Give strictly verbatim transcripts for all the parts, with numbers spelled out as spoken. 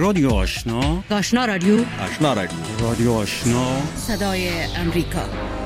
رادیو آشنا، آشنا رادیو، آشنا رادیو، رادیو آشنا، صدای امریکا.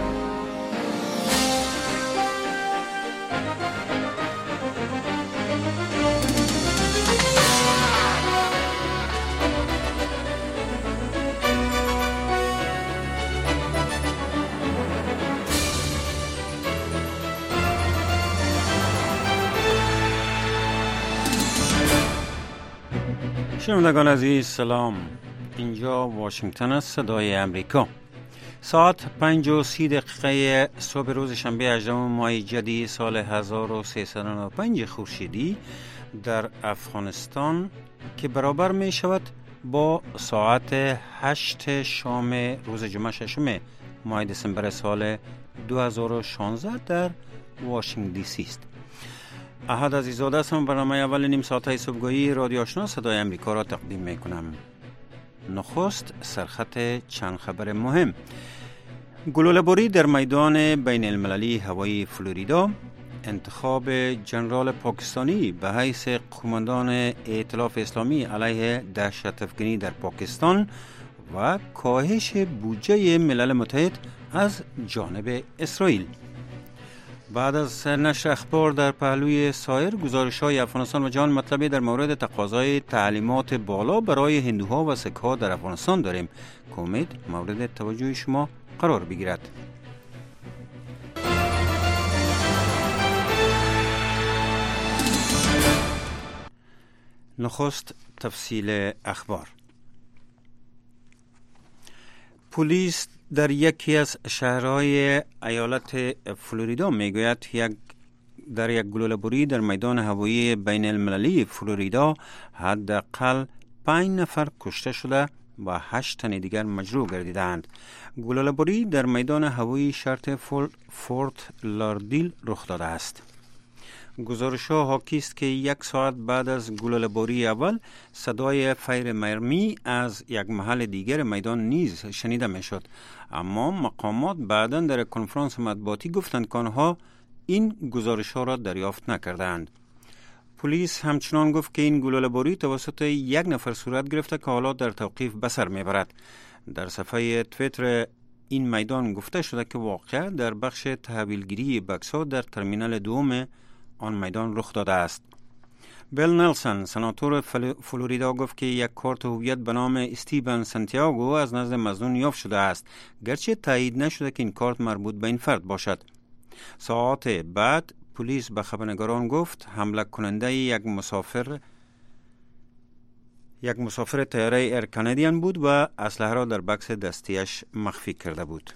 شنوندگان عزیز سلام، اینجا واشنگتن است، صدای امریکا. ساعت پنج و سی دقیقه صبح روز شنبه هجدهم ماه جدی سال هزار و سیصد و نود و پنج خورشیدی در افغانستان که برابر می شود با ساعت هشت شام روز جمعه ششم ماه دسامبر سال دو هزار و شانزده در واشنگتن دی سی است. احد عزیزاده هستم. برنامه اول نیم ساعته صبحگاهی رادیو آشنا صدای امریکا را تقدیم می کنم. نخست سرخط چند خبر مهم. گلوله‌باری در میدان بین المللی هوایی فلوریدا، انتخاب جنرال پاکستانی به حیث قماندان ائتلاف اسلامی علیه دهشت افکنی در پاکستان و کاهش بودجه ملل متحد از جانب اسرائیل. بعد از نشر اخبار در پهلوی سایر گزارش‌های افغانستان و جهان مطلبی در مورد تقاضای تعلیمات بالا برای هندوها و سک‌ها در افغانستان داریم که امید مورد توجه شما قرار بگیرد. نخست تفصیل اخبار. پلیس در یکی از شهرهای ایالت فلوریدا میگوید یک در یک گلوله‌باری در میدان هوایی بین المللی فلوریدا حداقل پنج نفر کشته شده و هشت تن دیگر مجروح گردیدند. گلوله‌باری در میدان هوایی شرط فورت لاردیل رخ داده است. گزارش‌ها حاکی است که یک ساعت بعد از گلوله‌باری اول صدای فیر مرمی از یک محل دیگر میدان نیز شنیده می‌شد، اما مقامات بعداً در کنفرانس مطبوعاتی گفتند که آنها این گزارش‌ها را دریافت نکردند. پلیس همچنان گفت که این گلوله‌باری توسط یک نفر صورت گرفته که حالا در توقیف به سر می‌برد. در صفحه توییتر این میدان گفته شده که واقعه در بخش تحویلگیری بکس‌ها در ترمینال دوم آن میدان رخ داده است. بیل نلسون سناتور فلوریدا گفت که یک کارت هویت به نام استیون سانتیاگو از نزد مظنون یافت شده است، گرچه تایید نشده که این کارت مربوط به این فرد باشد. ساعات بعد پلیس به خبرنگاران گفت حمله کننده یک مسافر یک مسافر طیاره ایر کانادین بود و اسلحه را در بکس دستیش مخفی کرده بود.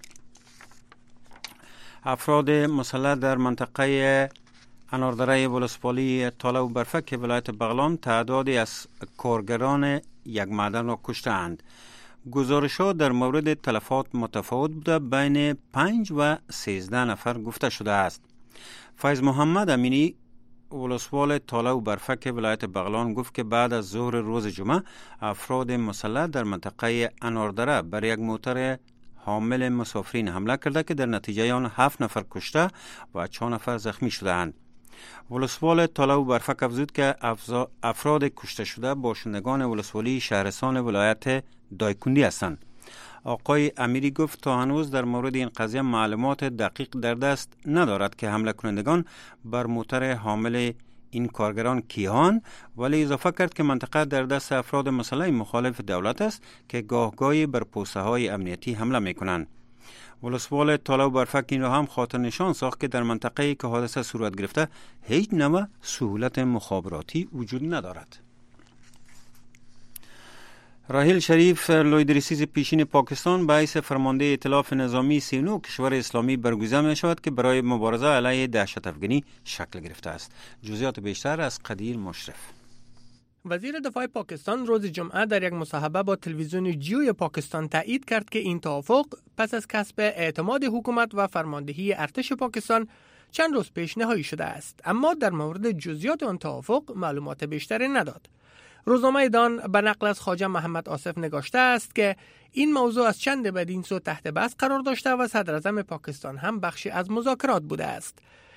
افراد مسلح در منطقه اناردره ولسوالی تاله و برفک ولایت بغلان تعدادی از کارگران یک معدن را کشتند. گزارش‌ها در مورد تلفات متفاوت بوده، بین پنج و سیزده نفر گفته شده است. فیض محمد امینی ولسوال تاله و برفک ولایت بغلان گفت که بعد از ظهر روز جمعه افراد مسلح در منطقه اناردره بر یک موتر حامل مسافرین حمله کرده که در نتیجه آن هفت نفر کشته و چهار نفر زخمی شدند. ولسوال تاله و برفک افزود که افراد کشته شده باشندگان ولسوالی شهرستان ولایت دایکندی هستند. آقای امیری گفت تا هنوز در مورد این قضیه معلومات دقیق در دست ندارد که حمله کنندگان بر موتر حامل این کارگران کیان، ولی اضافه کرد که منطقه در دست افراد مسلح مخالف دولت است که گاهگاهی بر پوسته های امنیتی حمله می کنند. ولسوال تاله و برفک این را هم خاطر نشان ساخت که در منطقه‌ای که حادثه صورت گرفته هیچ نوع سهولت مخابراتی وجود ندارد. راحیل شریف لویدریسیز پیشین پاکستان به حیث فرمانده ائتلاف نظامی سی و نه کشور اسلامی برگزیده می شود که برای مبارزه علیه دهشت افکنی شکل گرفته است. جزئیات بیشتر از قدیر مشرف. وزیر دفاع پاکستان روز جمعه در یک مصاحبه با تلویزیون جیوی پاکستان تایید کرد که این توافق پس از کسب اعتماد حکومت و فرماندهی ارتش پاکستان چند روز پیش نهایی شده است، اما در مورد جزئیات آن توافق معلومات بیشتری نداد. روزنامه دان به نقل از خواجه محمد آصف نگاشته است که این موضوع از چند بدین سو تحت بحث قرار داشته و صدراعظم پاکستان هم بخشی از مذاکرات بوده است.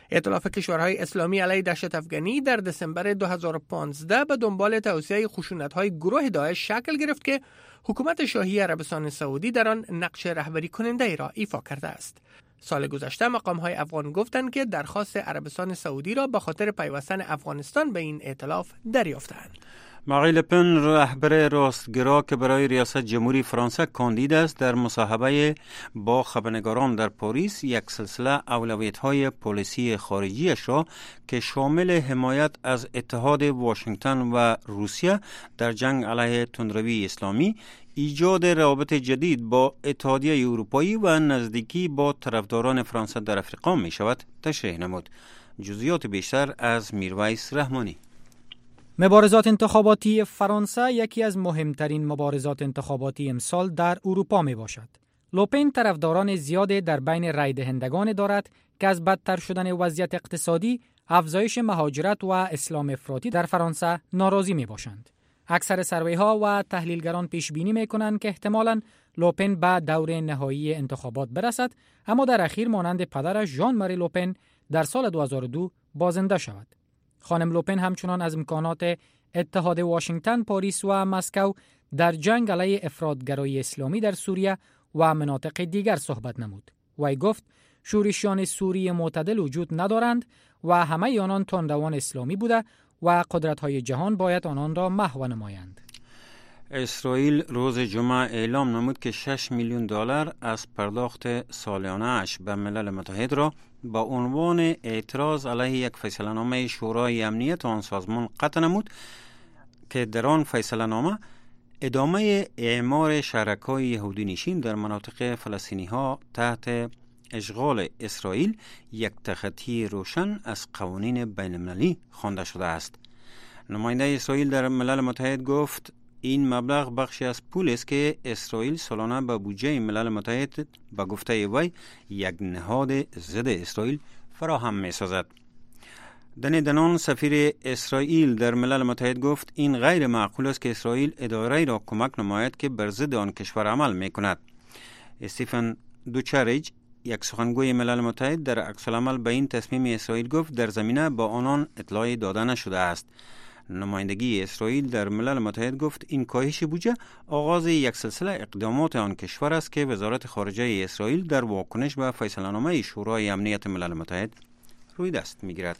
ائتلاف کشورهای اسلامی علیه دهشت افغانی در دسامبر دو هزار و پانزده به دنبال توسعه خشونت‌های گروه داعش شکل گرفت که حکومت شاهی عربستان سعودی در آن نقش رهبری کننده ای را ایفا کرده است. سال گذشته مقام‌های افغان گفتند که درخواست عربستان سعودی را به خاطر پیوستن افغانستان به این ائتلاف دریافتند. ماری لپن رهبر راستگرا که برای ریاست جمهوری فرانسه کاندید است در مصاحبه با خبرنگاران در پاریس یک سلسله اولویت‌های پالیسی خارجیش را که شامل حمایت از اتحاد واشنگتن و روسیه در جنگ علیه تندروی اسلامی، ایجاد روابط جدید با اتحادیه اروپایی و نزدیکی با طرفداران فرانسه در افریقا می شود تشریح نمود. جزئیات بیشتر از میرویس رحمانی. مبارزات انتخاباتی فرانسه یکی از مهمترین مبارزات انتخاباتی امسال در اروپا می باشد. لوپن طرفداران زیاد در بین رای دهندگان دارد که از بدتر شدن وضعیت اقتصادی، افزایش مهاجرت و اسلام افراطی در فرانسه ناراضی می باشند. اکثر سروی‌ها و تحلیلگران پیش بینی می کنند که احتمالاً لوپن به دور نهایی انتخابات برسد، اما در اخیر مانند پدرش ژان ماری لوپن در سال دو هزار و دو بازنده شود. خانم لوپن همچنان از امکانات اتحاد واشنگتن، پاریس و مسکو در جنگ علیه افراطگرایی اسلامی در سوریه و مناطق دیگر صحبت نمود. وی گفت شورشیان سوری معتدل وجود ندارند و همه آنان تندروان اسلامی بوده و قدرت‌های جهان باید آنان را محو نمایند. اسرائیل روز جمعه اعلام نمود که شش میلیون دلار از پرداخت سالیانه اش به ملل متحد را با عنوان اعتراض علیه یک فیصله‌نامه شورای امنیت آن سازمان قطع نمود که در آن فیصله‌نامه ادامه اعمار شهرک‌های یهودی نشین در مناطق فلسطینی‌ها تحت اشغال اسرائیل یک تخطی روشن از قوانین بین‌المللی خوانده شده است. نماینده اسرائیل در ملل متحد گفت این مبلغ بخشی از پول است که اسرائیل سالانه به بودجه ملل متحد به گفته وی یک نهاد ضد اسرائیل فراهم می سازد. دنی دنان سفیر اسرائیل در ملل متحد گفت این غیر معقول است که اسرائیل اداره را کمک نماید که بر ضد آن کشور عمل می کند. استیفن دوچاریج یک سخنگوی ملل متحد در عکس العمل به این تصمیم اسرائیل گفت در زمینه با آنان اطلاعی داده نشده است. نمایندگی اسرائیل در ملل متحد گفت این کاهش بودجه آغاز یک سلسله اقدامات آن کشور است که وزارت خارجه اسرائیل در واکنش به فیصله‌نامه شورای امنیت ملل متحد روی دست می‌گیرد.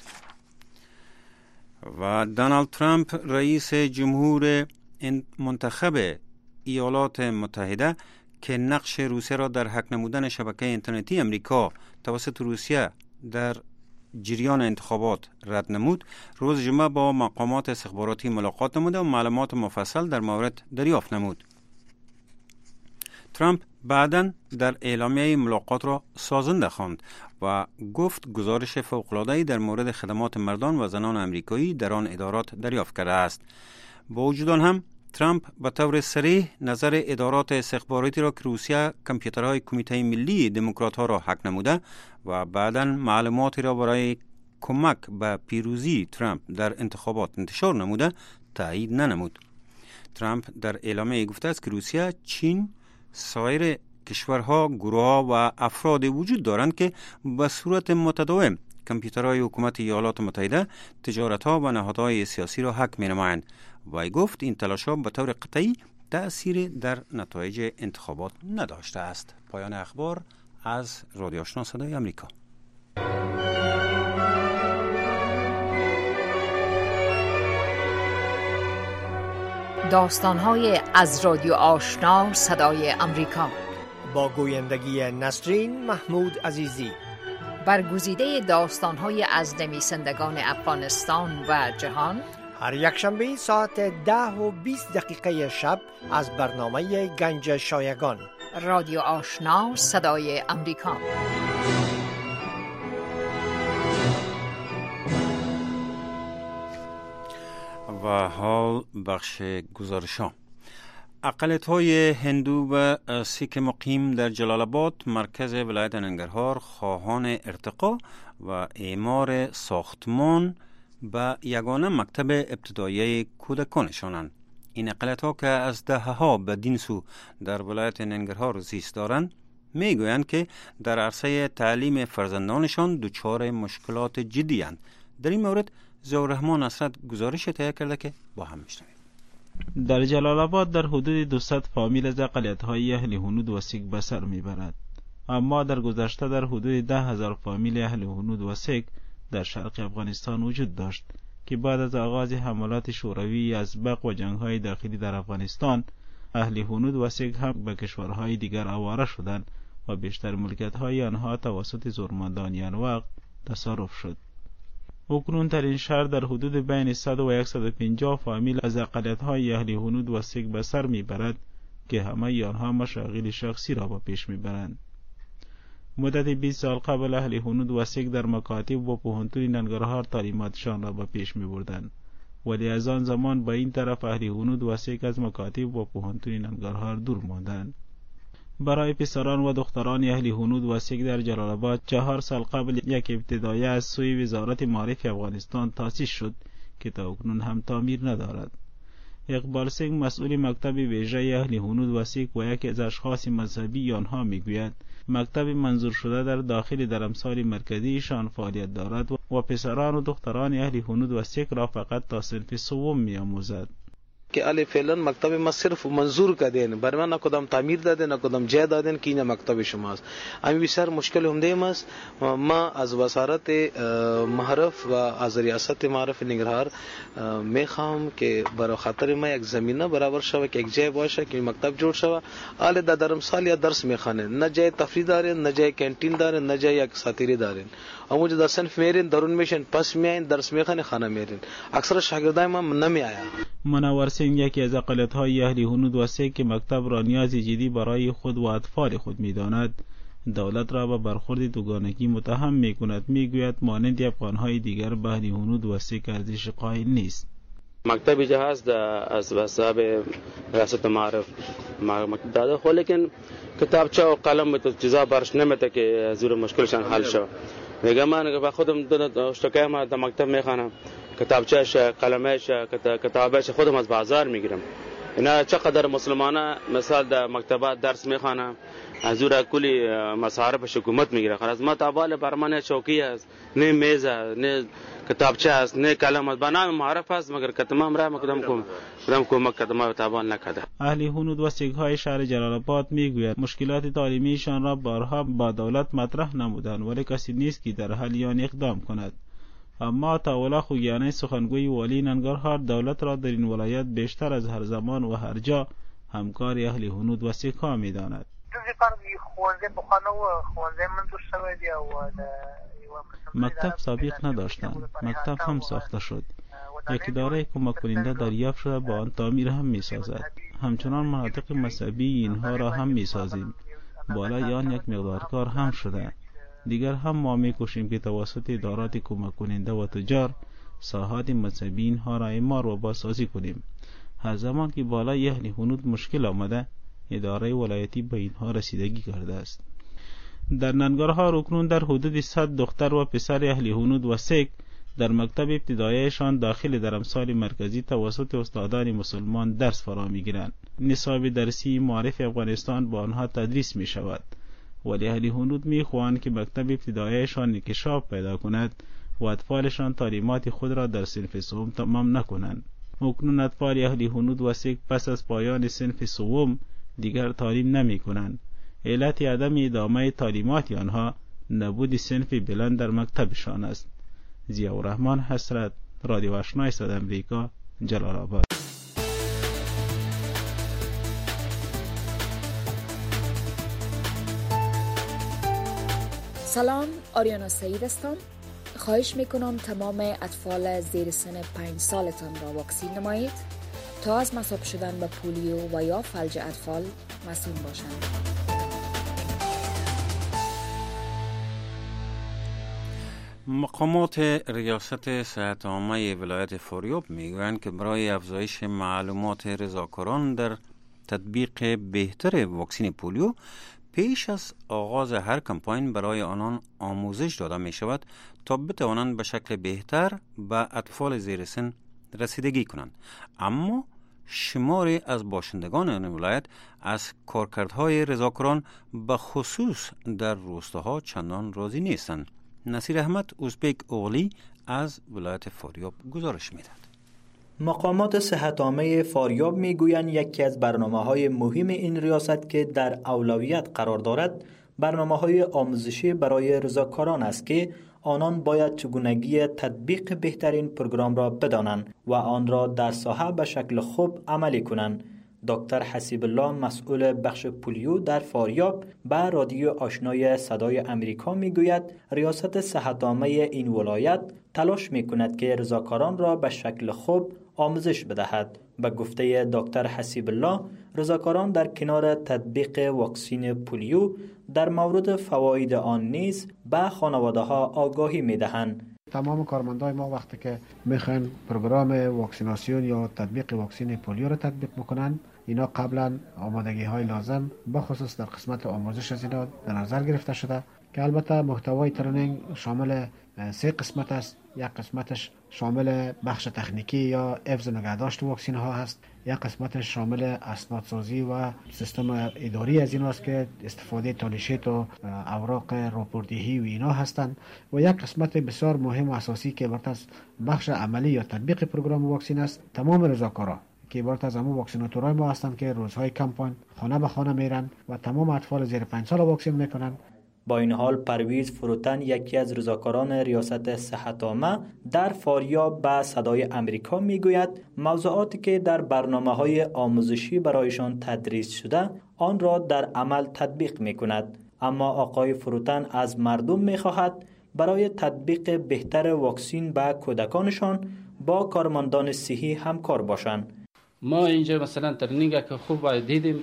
و دونالد ترامپ رئیس جمهور منتخب ایالات متحده که نقش روسیه را در هک نمودن شبکه اینترنتی امریکا توسط روسیه در جریان انتخابات رد نمود، روز جمعه با مقامات استخباراتی ملاقات نمود و معلومات مفصل در مورد دریافت نمود. ترامپ بعداً در اعلامیه ملاقات را سازنده خواند و گفت گزارش فوق‌العاده‌ای در مورد خدمات مردان و زنان آمریکایی در آن ادارات دریافت کرده است. با وجود آن هم ترامپ به طور صریح نظر ادارات استخباراتی را که روسیه کامپیوترهای کمیته ملی دموکرات‌ها را هک نموده و بعداً معلوماتی را برای کمک به پیروزی ترامپ در انتخابات انتشار نموده تایید ننمود. ترامپ در اعلامیه گفته است که روسیه، چین، سایر کشورها، گروه‌ها و افراد وجود دارند که به صورت متداوم کامپیوترهای حکومت ایالات متحده، تجارت‌ها و نهادهای سیاسی را هک می‌نمایند. وی گفت این تلاش‌ها به طور قطعی تأثیری در نتایج انتخابات نداشته است. پایان اخبار از رادیو آشنا صدای آمریکا. داستان‌های از رادیو آشنا صدای آمریکا با گویندگی نسرین محمود عزیزی. برگزیده داستان‌های از نویسندگان افغانستان و جهان هر یک شنبه ساعت ده و بیست دقیقه شب از برنامه گنج شایگان. رادیو آشنا صدای آمریکا. و حال بخش گزارشان. اقلیت‌های هندو و سیک مقیم در جلال آباد مرکز ولایت ننگرهار خواهان ارتقا و اعمار ساختمان به یگانه مکتب ابتدایی کودکانشانند. این اقلیت‌ها که از دهه‌ها بدین سو در ولایت ننگرهار زیست دارند میگویند که در عرصه تعلیم فرزندانشان دچار مشکلات جدی اند. در این مورد ضیاءالرحمن نصرت گزارش تهیه کرده که با هم میشنویم. در جلال آباد در حدود دویست فامیل از اقلیت‌های اهل هنود و سیک به سر میبرد، اما در گذشته در حدود ده هزار فامیل اهل هنود و سیک در شرق افغانستان وجود داشت که بعد از آغاز حملات شوروی از بق و جنگ‌های داخلی در افغانستان، اهل هنود و سیک هم به کشورهای دیگر آواره شدند و بیشتر ملکیت‌های آنها توسط زورمندان آن وقت تصرف شد. اکنون در این شهر در حدود بین صد و صد و پنجاه فامیل از اقلیت‌های اهل هنود و سیک به سر میبرد که همه آنها مشاغل شخصی را به پیش میبرند. مدت بیست سال قبل اهل هنود و سیک در مکاتب و پوهنتون ننگرهار تعلیماتشان را به پیش میبردند، ولی از آن زمان به این طرف اهل هنود و سیک از مکاتب و پوهنتون ننگرهار دور ماندند. برای پسران و دختران اهل هنود و سیک در جلال آباد چهار سال قبل یک ابتدایه از سوی وزارت معارف افغانستان تأسیس شد که تا اکنون هم تعمیر ندارد. اقبال سنگ مسئول مکتب ویژه اهل هنود و سیک و یکی از اشخاص مذهبی آنها میگوید مکتب منظور شده در داخل درمسال مرکزیشان فعالیت دارد و پسران و دختران اهل هنود و سیک را فقط تا صنف سوم می‌آموزد. که علی فعلا مکتب ما صرف منظور کردن برای من کدام تعمیر دادن نه کدام جای دادن که این مکتب شماست. امی بسیار مشکل همده ماست. ما از وزارت معارف و از ریاست معارف ننگرهار میخوام که برای خاطر ما یک زمینه برابر شود که یک جای باشه که مکتب جوړ شود. آل د درمسال یا درس میخوانه، نه جای تفریح داره، نه جای کانتین داره، نه جای یک ساتیری داره. اما جو درسن میرین درون میشن پس میاین درس میخوانه خانه میرین. اکثر شاگردای ما نمیآیا. منور سنگ یکی از اقلیت‌های اهل هنود و سیک که مکتب را نیاز جدی برای خود و اطفال خود می‌داند، دولت را به برخورد دوگانگی متهم می‌کند. می‌گوید مانند افغان‌های دیگر به اهل هنود و سیک ارزش قائل نیست. مکتبی جهاز از حساب ریاست معارف مکتب داده خو لیکن کتابچه و قلم تو چیزا برش نمیته که زور مشکلشان حل شود. میگم من به خودم اشتکای ما در مکتب میخوانم، کتابچه‌اش، قلمش، کتابش خودم از بازار میگیرم. اینا چقدر مسلمانه مثال در مکتبات درس میخوانم، از زور کلی مصارف حکومت میگیره. خلاص ما تابال برمانه چوکی است، نه میز است، نه کتابچه است، نه قلم است. بنام معرف است مگر کتمام را مقدم کوم کدام کوم کتما تابال نکرده. اهل هنود و سیک های شهر جلال آباد میگوید مشکلات تعلیمیشان را بارها با دولت مطرح نمودند ولی کسی نیست که در حل آن اقدام کند. اما تاولا خوگیانه سخنگوی والی ننگرهار دولت را در این ولایت بیشتر از هر زمان و هر جا همکار اهل هنود و سیک ها می‌داند. مکتب سابق نداشتند، مکتب هم ساخته شد. یک اداره کمک کننده دریافت شده با آن تعمیر هم می‌سازد. همچنان مناطق مذهبی اینها را هم می‌سازیم. بالای آن یک مقدار کار هم شده. دیگر هم ما می‌کوشیم که توسط ادارات کمک کننده و تجار ساحات مذهبی اینها را اعمار و بازسازی کنیم. هر زمان که بالای اهل هنود مشکل آمده اداره ولایتی به اینها رسیدگی کرده است. در ننگرهار اکنون در حدود صد دختر و پسر اهل هنود و سیک در مکتب ابتداییشان داخل درمسال مرکزی توسط استادان مسلمان درس فرا می‌گیرند. نصاب درسی معارف افغانستان با آنها تدریس می شود. ولی اهل هنود می‌خواهند که مکتب ابتداییشان انکشاف پیدا کند و اطفالشان تعلیمات خود را در صنف سوم تمام نکنند. اکنون اطفال اهل هنود و سیک پس از پایان صنف سوم دیگر تعلیم نمی کنند. علت عدم ادامه تعلیمات آنها نبود صنف بلند در مکتبشان است. ضیاءالرحمن حسرت، رادیو آشنای صدای امریکا، جلال آباد. سلام، آریانا سعید هستم. خواهش میکنم تمام اطفال زیر سن پنج سالتان را واکسین نمایید تا از مصاب شدن به پولیو و یا فلج اطفال مسئول باشند. مقامات ریاست صحت عامه ولایت فاریاب میگویند که برای افزایش معلومات رضاکاران در تطبیق بهتر واکسین پولیو پیش از آغاز هر کمپاین برای آنان آموزش داده می شود تا بتوانند به شکل بهتر به اطفال زیر سن رسیدگی کنند. اما شماری از باشندگان این ولایت از کارکردهای رضاکاران به خصوص در روستاها چندان راضی نیستند. نصیر احمد ازبک اوغلی از ولایت فاریاب گزارش می‌دهد. مقامات صحت عامه فاریاب میگویند یکی از برنامه‌های مهم این ریاست که در اولویت قرار دارد برنامه‌های آموزشی برای رضاکاران است که آنان باید چگونگی تطبیق بهترین پروگرام را بدانند و آن را در ساحه به شکل خوب عملی کنند. دکتر حسیب الله مسئول بخش پولیو در فاریاب به رادیو آشنای صدای امریکا میگوید ریاست صحت عامه این ولایت تلاش میکند که رضاکاران را به شکل خوب آموزش بدهد. به گفته دکتر حسیب الله، رضاکاران در کنار تطبیق واکسین پولیو در مورد فواید آن نیز به خانواده ها آگاهی میدهند. تمام کارمندای ما وقتی که میخوان پروگرام واکسیناسیون یا تطبیق واکسین پولیو را تطبیق بکنن، اینا قبلا آمادگی های لازم بخصوص در قسمت آموزش از اینا در نظر گرفته شده که البته محتوای ترنینگ شامل سه قسمت است. یک قسمتش شامل بخش تکنیکی یا حفظ نگهداشت واکسین ها هست، یک قسمتش شامل اسنادسازی و سیستم اداری از اینا است که استفاده تالیشیت و اوراق راپوردهی و اینا هستند، و یک قسمت بسیار مهم و اساسی که عبارت از بخش عملی یا تطبیق پروگرام واکسین است. تمام رضاکارا که عبارت از همون واکسیناتورای ما هستند که روزهای کمپاین خانه به خانه میرن و تمام اطفال زیر پنج سال واکسین میکنن. با این حال پرویز فروتن، یکی از رضاکاران ریاست صحت عامه در فاریاب به صدای امریکا میگوید موضوعاتی که در برنامه‌های آموزشی برایشان تدریس شده آن را در عمل تطبیق میکند. اما آقای فروتن از مردم میخواهد برای تطبیق بهتر واکسین به کودکانشان با کارمندان صحی همکار باشند. ما اینجا مثلا ترنینگ که خوب دیدیم،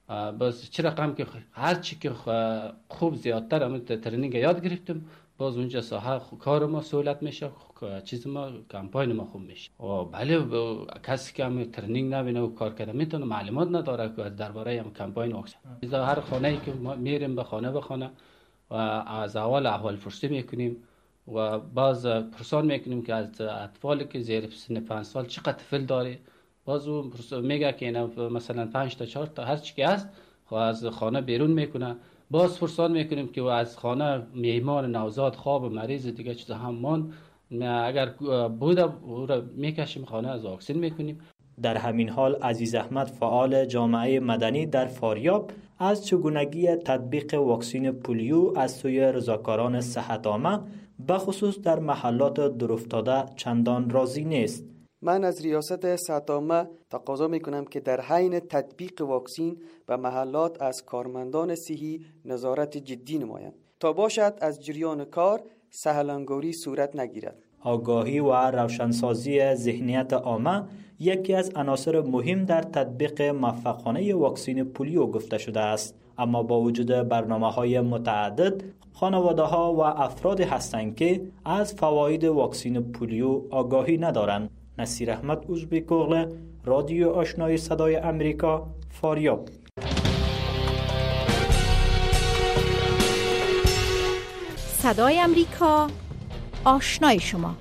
باز چه رقم که هر چی که خوب زیادتر هم ترنینگ یاد گرفتیم، باز اونجا ساحه کار ما سهولت میشه، چیز ما کمپاین ما خوب میشه. و بله کسی که هم ترنینگ نبینه و کار کرده میتونه معلومات نداره که درباره هم کمپاین واکسن. هر خانه‌ای که ما میریم به خانه به خانه و از اول احوال پرسی میکنیم و باز پرسان میکنیم که از اطفالی که زیر سن پنج سال چقدر طفل داره. باز اون میگه که اینا مثلا پنج تا چهار تا هر چی که هست خب از خانه بیرون میکنه. باز پرسان میکنیم که از خانه میهمان نوزاد خواب مریض دیگه چیز هم مان اگر بوده او را میکشیم خانه از واکسین میکنیم. در همین حال عزیز احمد فعال جامعه مدنی در فاریاب از چگونگی تطبیق واکسین پولیو از سوی رضاکاران صحت عامه به خصوص در محلات دورافتاده چندان راضی نیست. من از ریاست صحت عامه تقاضا میکنم که در حین تطبیق واکسین به محلات از کارمندان صحی نظارت جدی نمایند تا باشد از جریان کار سهلانگاری صورت نگیرد. آگاهی و روشنسازی ذهنیت عامه یکی از عناصر مهم در تطبیق موفقانه واکسین پولیو گفته شده است، اما با وجود برنامه‌های متعدد خانواده‌ها و افراد هستند که از فواید واکسین پولیو آگاهی ندارند. نصیر احمد ازبک اوغلی، رادیو آشنای صدای امریکا، فاریاب. صدای امریکا، آشنای شما.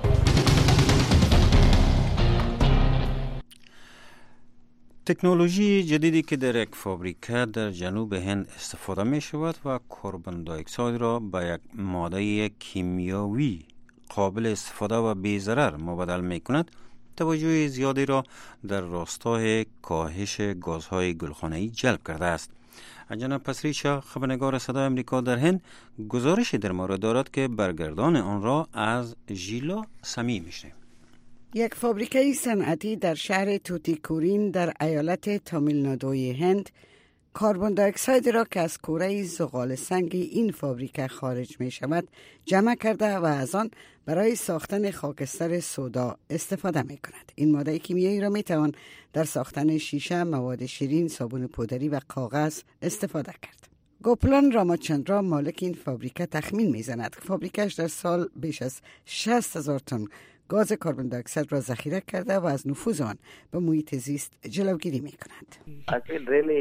تکنولوژی جدیدی که در یک فابریکه در جنوب هند استفاده می شود و کربن دی اکساید را به یک ماده کیمیایی قابل استفاده و بی ضرر مبادله می کند، توجه زیادی را در راستای کاهش گازهای گلخانه‌ای جلب کرده است. جناب پسریچا، خبرنگار صدای امریکا در هند، گزارشی در مورد دارد که برگردان آن را از ژیلا سمی میشنیم. یک فابریکه صنعتی در شهر توتیکورین در ایالت تامیلنادوی هند کربن دی اکساید را که از کوره زغال سنگ این فابریکه خارج می شود جمع کرده و از آن برای ساختن خاکستر سودا استفاده می کند. این ماده کیمیایی را می توان در ساختن شیشه، مواد شیرین، صابون پودری و کاغذ استفاده کرد. گوپلان راماچندرا مالک این فابریکه تخمین می زند که فابریکه‌اش در سال بیش از شصت هزار تن گاز کربن دی اکساید را ذخیره کرده و از نفوذ آن به محیط زیست جلوگیری می کند.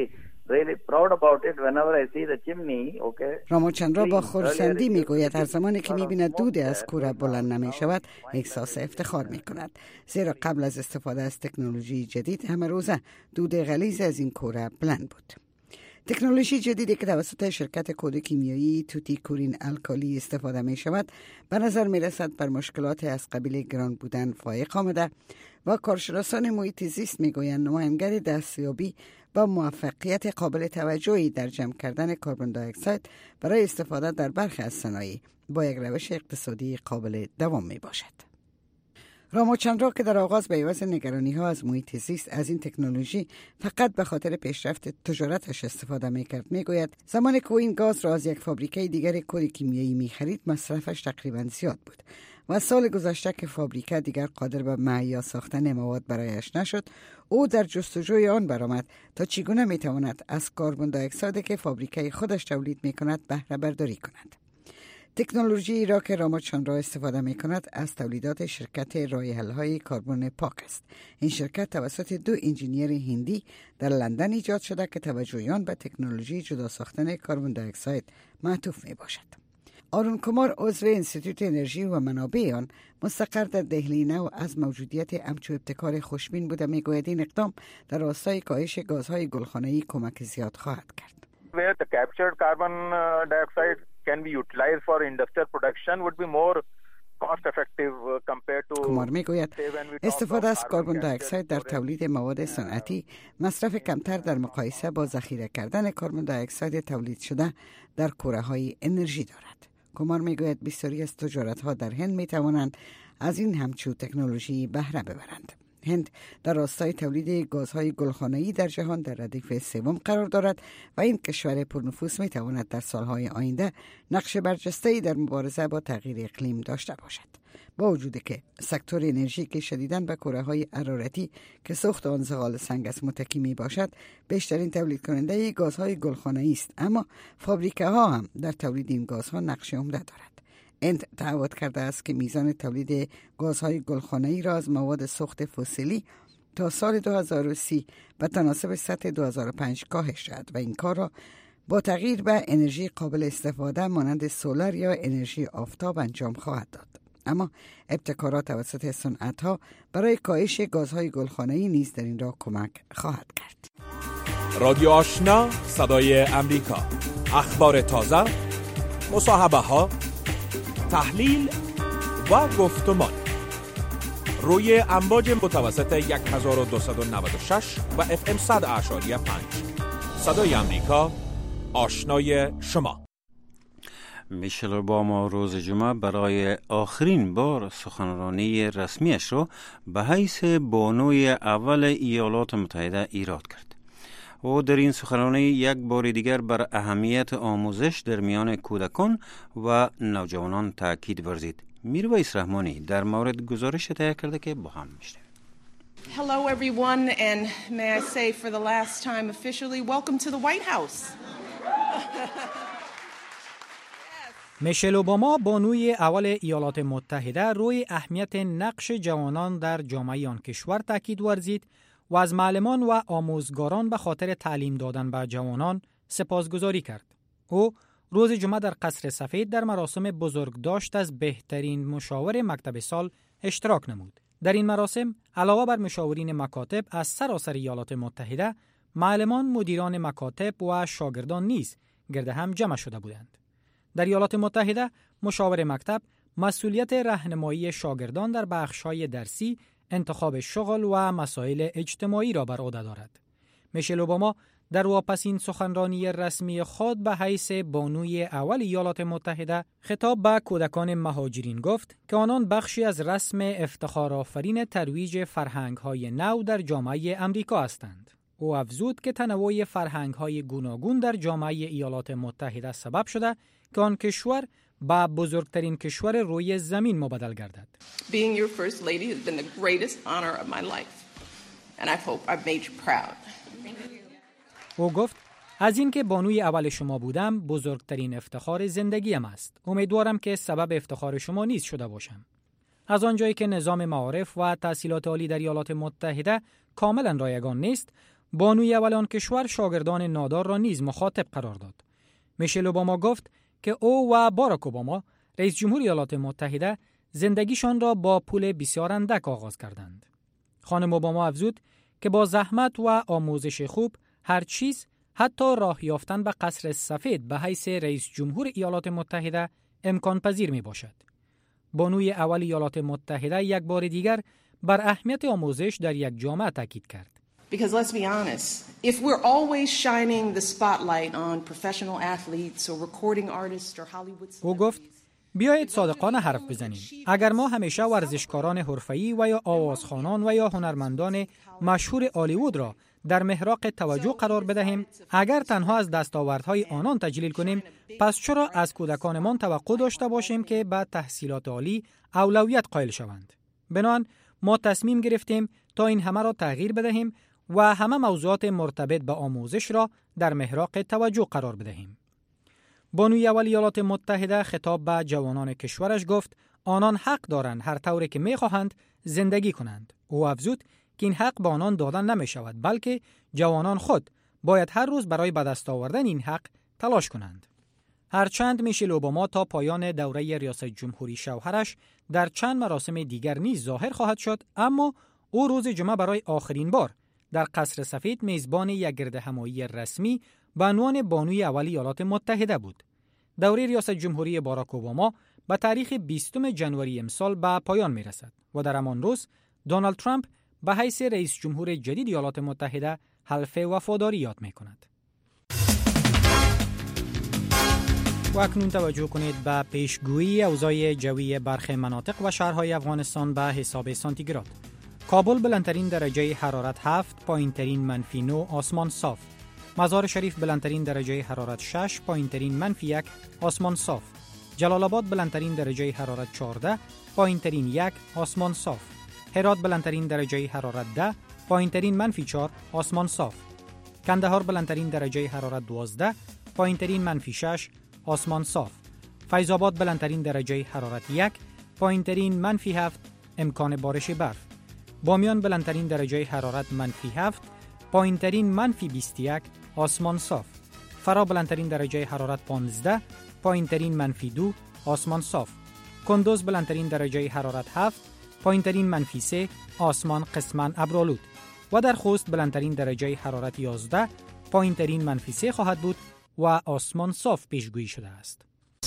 really proud about it whenever I see the chimney. Okay. راماچندرا با خرسندی میگوید هر زمانی که میبیند دود از کوره بلند نمیشود احساس افتخار میکند، زیرا قبل از استفاده از تکنولوژی جدید همه روزه دود غلیظ از این کوره بلند بود. تکنولوژی جدیدی که توسط شرکت کود کیمیایی توتی کورین الکالی استفاده می شود به نظر می رسد بر مشکلات از قبیل گران بودن فائق آمده و کارشناسان محیط زیست می گویند نمایانگر دستیابی با موفقیت قابل توجهی در جمع کردن کربن دی اکساید برای استفاده در برخی از صنایع با یک روش اقتصادی قابل دوام می باشد. راماچندرا که در آغاز به عوض نگرانی ها از محیط زیست از این تکنولوژی فقط به خاطر پیشرفت تجارتش استفاده میکرد میگوید زمانی که این گاز را از یک فابریکه دیگر کود کیمیایی میخرید مصرفش تقریبا زیاد بود و سال گذشته که فابریکه دیگر قادر به مهیا ساختن مواد برایش نشد او در جستجوی آن برآمد تا چگونه میتواند از کربن دی اکساید که فابریکه خودش تولید میکند بهره برداری کند. تکنولوژی را که راماچندرا استفاده می کند از تولیدات شرکت رای حل‌های کربن پاک است. این شرکت توسط دو انجینیر هندی در لندن ایجاد شده که توجه آن به تکنولوژی جدا ساختن کربن دی اکساید معطوف می باشد. آرون کمار عضو انستیتوت انرژی و منابع آن مستقر در دهلی نو از موجودیت همچو ابتکار خوشبین بوده میگوید این اقدام در راستای کاهش گازهای گلخانه‌ای کمک زیاد خواهد کرد. Where the captured carbon dioxide can be utilized for industrial production would be more cost effective compared to کمار میگوید استفاده از کربن دی اکساید در تولید مواد صنعتی مصرف کمتر در مقایسه با ذخیره کردن کربن دی اکساید تولید شده در کوره‌های انرژی دارد. کمار میگوید بسیاری از تجارت‌ها در هند میتوانند از این همچو تکنولوژی بهره ببرند. هند در راستای تولید گازهای گلخانه‌ای در جهان در ردیف سوم قرار دارد و این کشور پرنفوذ میتواند در سالهای آینده نقش برجسته‌ای در مبارزه با تغییر اقلیم داشته باشد. با وجود که سکتور انرژی که شدیداً به کره‌های حرارتی که سوخت آن زغال سنگ است متکی می باشد بیشترین تولید کننده گازهای گلخانه‌ای است، اما فابریکه‌ها هم در تولید این گازها نقش عمده دارد. هند تعهد کرده است که میزان تولید گازهای گلخانه‌ای را از مواد سوخت فسیلی تا سال دو هزار و سی به تناسب سطح دو هزار و پنج کاهش دهد و این کار را با تغییر به انرژی قابل استفاده مانند سولر یا انرژی آفتاب انجام خواهد داد. اما ابتکارات توسط صنعت‌ها برای کاهش گازهای گلخانه‌ای نیز در این راه کمک خواهد کرد. رادیو آشنا، صدای امریکا، اخبار تازه، مصاحبه‌ها، تحلیل و گفتمان روی امواج متوسط هزار و دویست و نود و شش و اف ام صد اعشاری پنج. صدای امریکا، آشنای شما. میشل اوباما روز جمعه برای آخرین بار سخنرانی رسمیش را به حیث بانوی اول ایالات متحده ایراد کرد. او در این سخنرانی یک بار دیگر بر اهمیت آموزش در میان کودکان و نوجوانان تاکید ورزید. میرویس رحمانی در مورد گزارش تهیه کرده که با هم میشنویم. Hello everyone, and may I say for the last time officially, welcome to the White House. میشل اوباما بانوی اول ایالات متحده روی اهمیت نقش جوانان در جامعه آن کشور تاکید ورزید و از معلمان و آموزگاران به خاطر تعلیم دادن به جوانان سپاسگزاری کرد. او روز جمعه در قصر سفید در مراسم بزرگداشت از بهترین مشاور مکتب سال اشتراک نمود. در این مراسم علاوه بر مشاورین مکاتب از سراسر ایالات متحده، معلمان، مدیران مکاتب و شاگردان نیز گرد هم جمع شده بودند. در ایالات متحده، مشاور مکتب مسئولیت راهنمایی شاگردان در بخش‌های درسی، انتخاب شغل و مسائل اجتماعی را بر عهده دارد. میشل اوباما در واپسین سخنرانی رسمی خود به حیث بانوی اول ایالات متحده خطاب به کودکان مهاجرین گفت که آنان بخشی از رسم افتخارآفرین ترویج فرهنگ‌های نو در جامعه امریکا هستند. او افزود که تنوع فرهنگ‌های گوناگون در جامعه ایالات متحده سبب شده که آن کشور با بزرگترین کشور روی زمین مبادل گردد. Being your first lady has been the greatest honor of my life, and I hope I've made you proud. او گفت از اینکه بانوی اول شما بودم بزرگترین افتخار زندگیم است. امیدوارم که سبب افتخار شما نیز شده باشم. از آنجایی که نظام معارف و تحصیلات عالی در ایالات متحده کاملا رایگان نیست، بانوی اول آن کشور شاگردان نادار را نیز مخاطب قرار داد. میشل اوباما گفت که او و باراک اوباما رئیس جمهور ایالات متحده زندگیشان را با پول بسیار اندک آغاز کردند. خانم اوباما افزود که با زحمت و آموزش خوب هر چیز، حتی راه یافتن به قصر سفید به حیث رئیس جمهور ایالات متحده امکان پذیر می باشد. بانوی اول ایالات متحده یک بار دیگر بر اهمیت آموزش در یک جامعه تاکید کرد. Because let's be honest, if we're always shining the spotlight on professional athletes or recording artists or Hollywood celebrities. او گفت بیایید صادقانه حرف بزنیم. اگر ما همیشه ورزشکاران حرفه‌ای و یا آوازخوانان و یا هنرمندان مشهور هالیوود را در محراق توجه قرار بدهیم، اگر تنها از دستاوردهای آنان تجلیل کنیم، پس چرا از کودکانمان توقع داشته باشیم که به تحصیلات عالی اولویت قائل شوند؟ بنابراین ما تصمیم گرفتیم تا این همه را تغییر بدهیم و همه موضوعات مرتبط به آموزش را در محراق توجه قرار بدهیم. بانوی اول ایالات متحده خطاب به جوانان کشورش گفت آنان حق دارند هر طوری که می‌خواهند زندگی کنند. او افزود که این حق به آنان دادن نمی شود، بلکه جوانان خود باید هر روز برای به دست آوردن این حق تلاش کنند. هرچند میشل اوباما تا پایان دوره ریاست جمهوری شوهرش در چند مراسم دیگر نیز ظاهر خواهد شد، اما او روز جمعه برای آخرین بار در قصر سفید میزبان یک گردهمایی رسمی به عنوان بانوی اول ایالات متحده بود. دوره ریاست جمهوری باراک اوباما به تاریخ بیستم ژانویه امسال به پایان میرسد و در همان روز دونالد ترامپ به حیث رئیس جمهور جدید ایالات متحده حلف وفاداری یاد میکند. و اکنون توجه کنید به پیشگویی اوضاع جوی برخی مناطق و شهرهای افغانستان به حساب سانتیگراد. کابل بلندترین درجه حرارت هفت، پایینترین منفی نه، آسمان صاف. مزار شریف بلندترین درجه حرارت شش، پایینترین منفی یک، آسمان صاف. جلال آباد بلندترین درجه حرارت چهارده، پایینترین یک، آسمان صاف. هرات بلندترین درجه حرارت ده، پایینترین منفی چهار، آسمان صاف. کندهار بلندترین درجه حرارت دوازده، پایینترین منفی شش، آسمان صاف. فیض آباد بلندترین درجه حرارت یک، پایینترین منفی هفت، امکان بارش برف. بامیان بلندترین درجه حرارت منفی هفت، پایینترین منفی بیست و یک، آسمان صاف. فرا بلندترین درجه حرارت پانزده، پایینترین منفی دو، آسمان صاف. کندوز بلندترین درجه حرارت هفت، پایینترین منفی سه، آسمان قسماً ابرآلود. و در خوست بلندترین درجه حرارت یازده، پایینترین منفی سه خواهد بود و آسمان صاف پیشگویی شده است.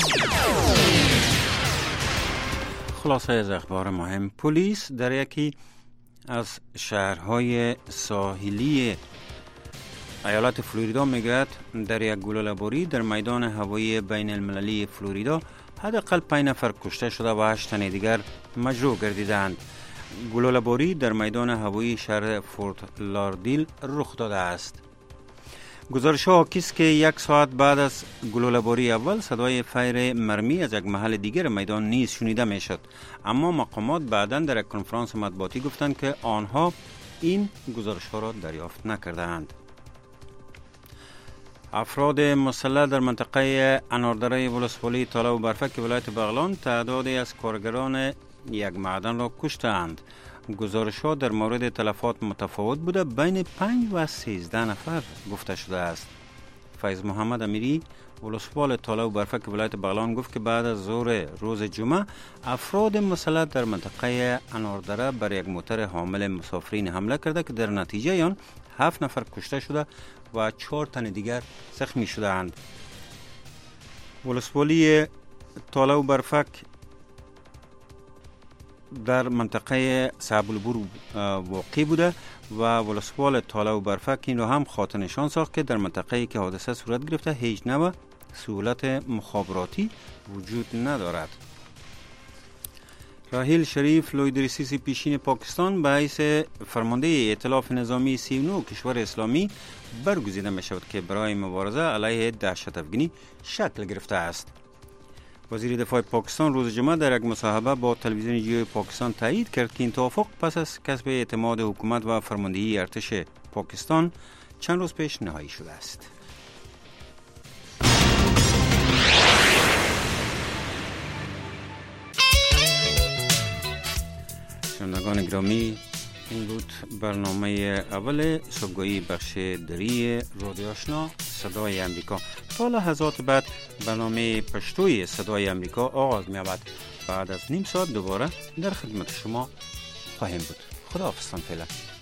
خلاصه از اخبار مهم: پلیس در یکی از شهرهای ساحلی ایالت فلوریدا میگوید در یک گلوله‌باری در میدان هوایی بین المللی فلوریدا حداقل پنج نفر کشته شده و هشت تن دیگر مجروح گردیدند. گلوله‌باری در میدان هوایی شهر فورت لاردیل رخ داده است. گزارش‌ها حاکی است که یک ساعت بعد از گلوله‌باری اول صدای فیر مرمی از یک محل دیگر میدان نیز شنیده میشد، اما مقامات بعداً در یک کنفرانس مطبوعاتی گفتند که آنها این گزارش‌ها را دریافت نکردند. افراد مسلح در منطقه اناردره ولسوالی تاله و برفک ولایت بغلان تعدادی از کارگران یک معدن را کشتند. گزارش‌ها در مورد تلفات متفاوت بوده، بین پنج و سیزده نفر گفته شده است. فیض محمد امیری ولسوال تاله و برفک ولایت بغلان گفت که بعد از ظهر روز جمعه افراد مسلح در منطقه اناردره بر یک موتر حامل مسافرین حمله کرده که در نتیجه آن هفت نفر کشته شده و چهار تن دیگر زخمی شدند. ولسوالی تاله و برفک در منطقه صعب‌العبور واقع بوده و ولسوال تاله و برفک این را هم خاطر نشان ساخت که در منطقه‌ای که حادثه صورت گرفته هیچ نوع سهولت مخابراتی وجود ندارد. راحیل شریف لویدریسیسی پیشین پاکستان به حیث فرمانده ائتلاف نظامی سی و نه کشور اسلامی برگزیده می شود که برای مبارزه علیه دهشت افکنی شکل گرفته است. وزیر دفاع پاکستان روز جمعه در یک مصاحبه با تلویزیون جیو پاکستان تایید کرد که این توافق پس از کسب اعتماد حکومت و فرماندهی ارتش پاکستان چند روز پیش نهایی شده است. شنوندگان گرامی، این بود برنامه اول صبحگاهی بخش دری رادیو آشنا صدای امریکا. تا لحظات بعد برنامه پشتوی صدای امریکا آغاز می‌یابد. بعد از نیم ساعت دوباره در خدمت شما خواهیم بود. خداحافظ فعلا.